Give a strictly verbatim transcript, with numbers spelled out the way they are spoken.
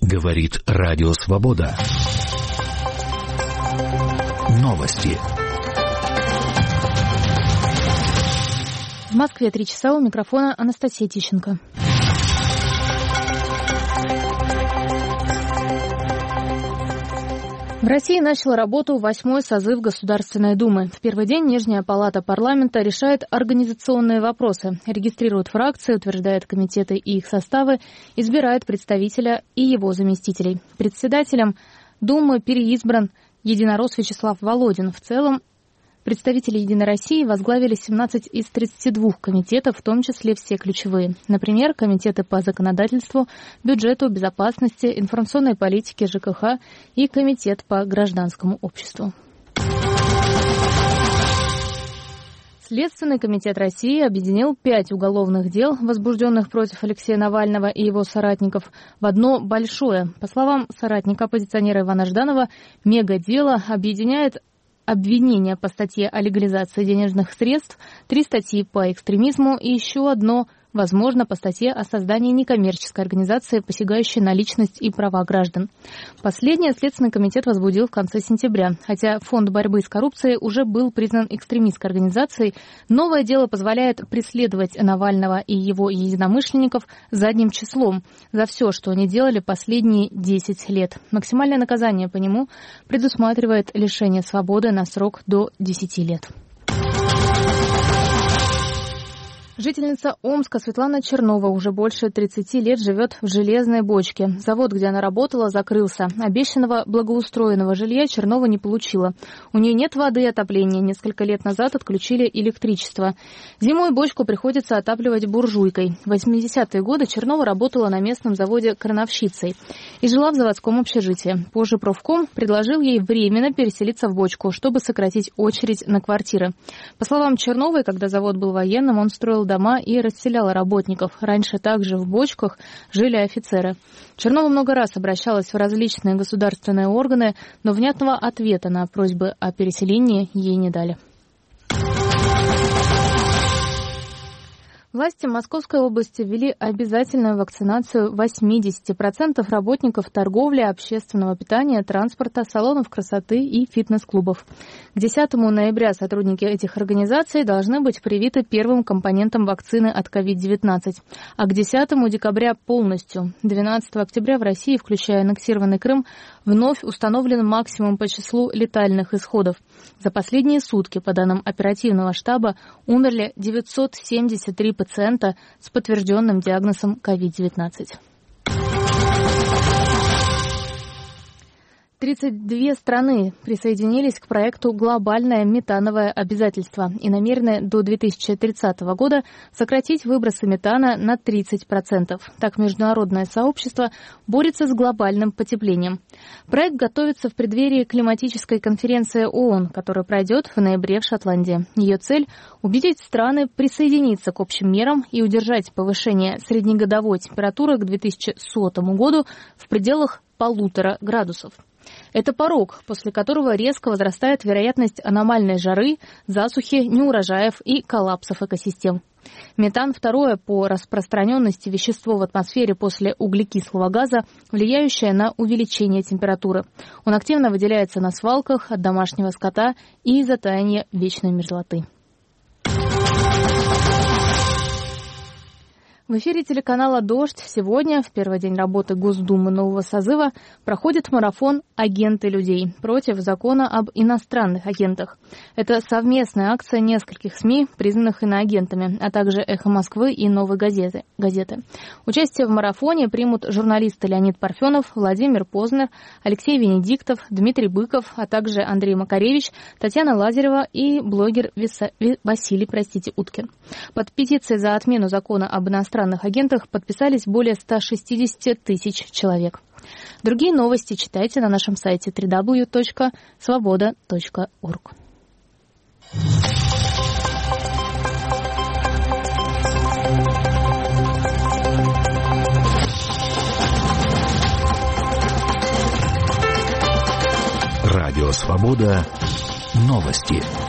Говорит Радио Свобода. Новости. В Москве три часа, у микрофона Анастасия Тищенко. В России начал работу восьмой созыв Государственной Думы. В первый день Нижняя палата парламента решает организационные вопросы, регистрирует фракции, утверждает комитеты и их составы, избирает представителя и его заместителей. Председателем Думы переизбран единорос Вячеслав Володин. В целом, представители «Единой России» возглавили семнадцать из тридцати двух комитетов, в том числе все ключевые. Например, комитеты по законодательству, бюджету, безопасности, информационной политике, ЖКХ и комитет по гражданскому обществу. Следственный комитет России объединил пять уголовных дел, возбужденных против Алексея Навального и его соратников, в одно большое. По словам соратника-оппозиционера Ивана Жданова, мегадело объединяет обвинения по статье о легализации денежных средств, три статьи по экстремизму и еще одно, возможно, по статье о создании некоммерческой организации, посягающей на личность и права граждан. Последнее Следственный комитет возбудил в конце сентября. Хотя Фонд борьбы с коррупцией уже был признан экстремистской организацией, новое дело позволяет преследовать Навального и его единомышленников задним числом за все, что они делали последние десять лет. Максимальное наказание по нему предусматривает лишение свободы на срок до десяти лет. Жительница Омска Светлана Чернова уже больше тридцати лет живет в железной бочке. Завод, где она работала, закрылся. Обещанного благоустроенного жилья Чернова не получила. У нее нет воды и отопления. Несколько лет назад отключили электричество. Зимой бочку приходится отапливать буржуйкой. В восьмидесятые годы Чернова работала на местном заводе крановщицей и жила в заводском общежитии. Позже профком предложил ей временно переселиться в бочку, чтобы сократить очередь на квартиры. По словам Черновой, когда завод был военным, он строил дома и расселяла работников. Раньше также в бочках жили офицеры. Чернова много раз обращалась в различные государственные органы, но внятного ответа на просьбы о переселении ей не дали. Власти Московской области ввели обязательную вакцинацию восьмидесяти процентов работников торговли, общественного питания, транспорта, салонов красоты и фитнес-клубов. К десятому ноября сотрудники этих организаций должны быть привиты первым компонентом вакцины от ковид девятнадцать, а к десятому декабря полностью. двенадцатого октября в России, включая аннексированный Крым, вновь установлен максимум по числу летальных исходов. За последние сутки, по данным оперативного штаба, умерли девятьсот семьдесят три пациента с подтвержденным диагнозом ковид девятнадцать. тридцать две страны присоединились к проекту «Глобальное метановое обязательство» и намерены до две тысячи тридцатого года сократить выбросы метана на тридцать процентов. Так международное сообщество борется с глобальным потеплением. Проект готовится в преддверии климатической конференции ООН, которая пройдет в ноябре в Шотландии. Ее цель – убедить страны присоединиться к общим мерам и удержать повышение среднегодовой температуры к две тысячи сотому году в пределах полутора градусов. Это порог, после которого резко возрастает вероятность аномальной жары, засухи, неурожаев и коллапсов экосистем. Метан – второе по распространенности вещество в атмосфере после углекислого газа, влияющее на увеличение температуры. Он активно выделяется на свалках, от домашнего скота и из-за таяния вечной мерзлоты. В эфире телеканала «Дождь» сегодня, в первый день работы Госдумы нового созыва, проходит марафон «Агенты людей» против закона об иностранных агентах. Это совместная акция нескольких СМИ, признанных иноагентами, а также «Эхо Москвы» и «Новой газеты». газеты. Участие в марафоне примут журналисты Леонид Парфенов, Владимир Познер, Алексей Венедиктов, Дмитрий Быков, а также Андрей Макаревич, Татьяна Лазарева и блогер Виса... Василий простите, Уткин. Под петицией за отмену закона об иностранных агентах подписались более ста шестидесяти тысяч человек. Другие новости читайте на нашем сайте дабл ю дабл ю дабл ю точка свобода точка орг. Радио «Свобода». Новости.